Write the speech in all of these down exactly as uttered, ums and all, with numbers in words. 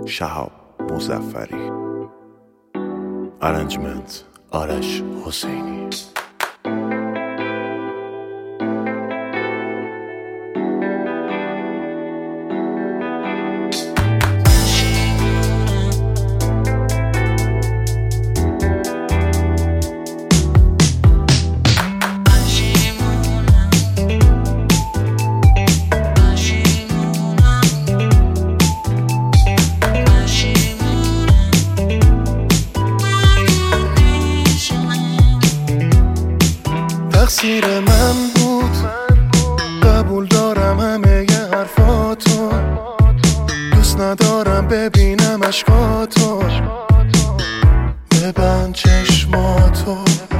شهاب مظفری. ارنجمنت آرش حسینی. تقصیر من بود، قبول دارم همه ی حرفاتو، دوست ندارم ببینم اشکاتو، ببند چشماتو،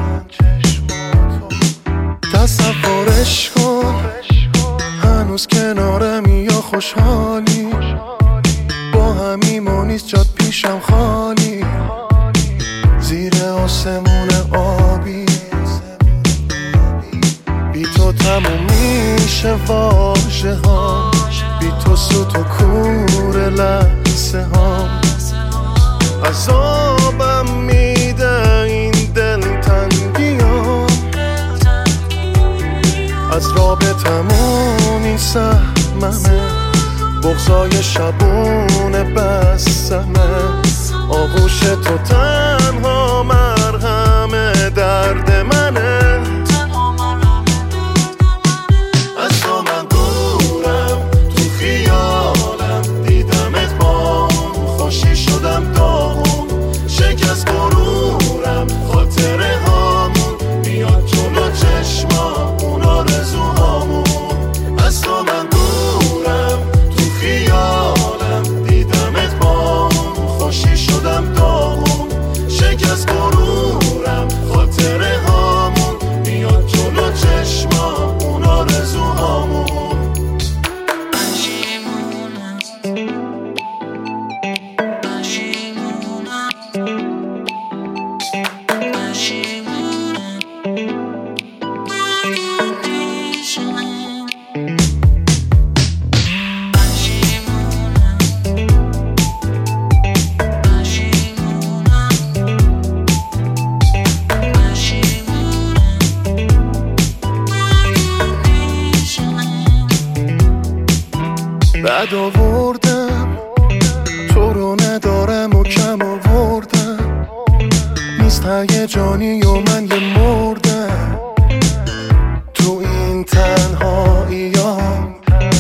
تصورش کن هنوز کنارمی یا خوشحالی، با همیم و نیست جاد پیشم خالی، زیر آسمون آبی بی تو تموم میشه واژه ها، بی تو سوت و کور لحظه ها، عذابم میده این دل تنگی ها، از رابطمون این سهممه، بغضای شبون بسمه، آغوش تو تنها مرهم درد منه، بد آوردم تو رو ندارم و کم آوردم، نیست هیجانی و من یه مردم، تو این تنهاییام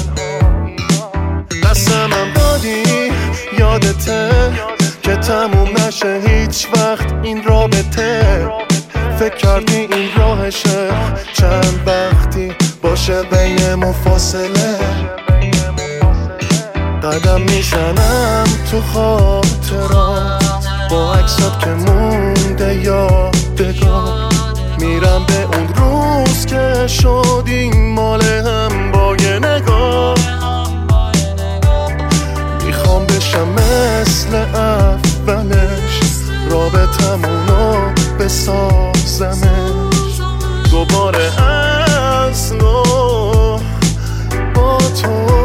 قسمم دادی یادته که تموم نشه هیچ وقت این رابطه، فکر کردی این راهشه چند وقتی باشه بینمون فاصله، قدم میزنم تو خاطرات با عکسات که مونده یادگار، میرم به اون روز که شدیم مال هم با یه نگاه، میخوام بشم مثل اولش، رابطمونو بسازمش دوباره از نو با تو.